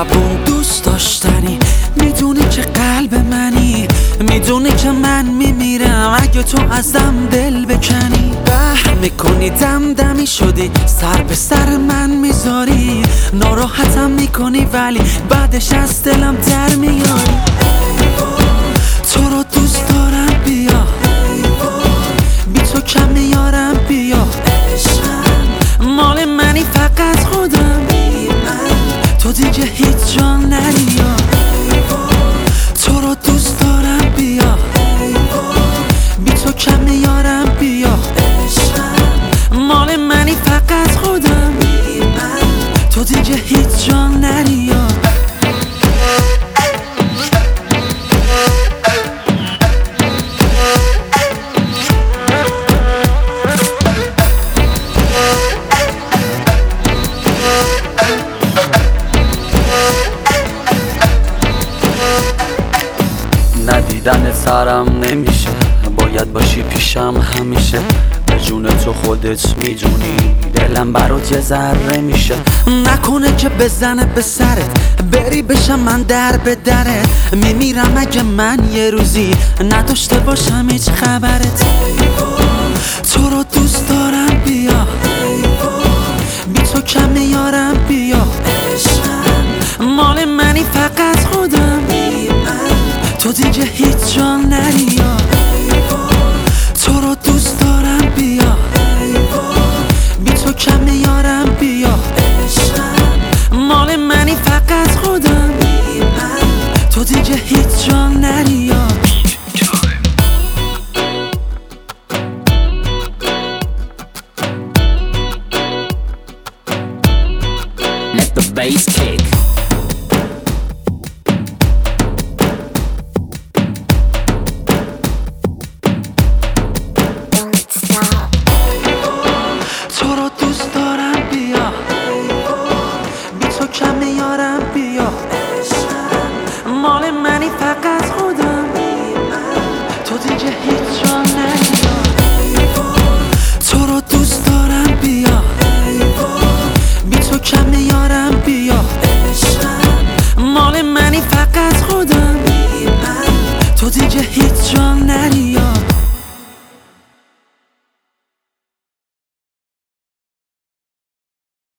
زبون دوست داشتنی، میدونی که قلب منی، میدونی که من میمیرم اگه تو ازم دل بکنی. میکنی دمدمی شدی، سر به سر من میذاری، ناراحتم میکنی ولی بعدش از دلم در میاری. تو رو دوست دارم بیا، بی تو کم میارم بیا، مال منی فقط خودم، تو دیگه هیچ جا نریا. تو رو دوست دارم بیا، بی تو کم میارم بیا، مال منی فقط خودم، تو دیگه هیچ جا نریا. ندیدن سرم نمیشه، باید باشی پیشم همیشه، به جون تو خودت میدونی دلم برات یه ذره میشه. نکنه که بزنه به سرت بری بشم من در به درت، میمیرم اگه من یه روزی نداشته باشم هیچ خبرت. تو رو دوست دارم بیا، بی تو کم میارم بیا، مال منی فقط خودم، تو دیگه هیچ جا نریا. تو رو دوست دارم بیا، بی تو کم میارم بیا، مال منی فقط خودم، تو دیگه هیچ جا نریا. Let the bass kick.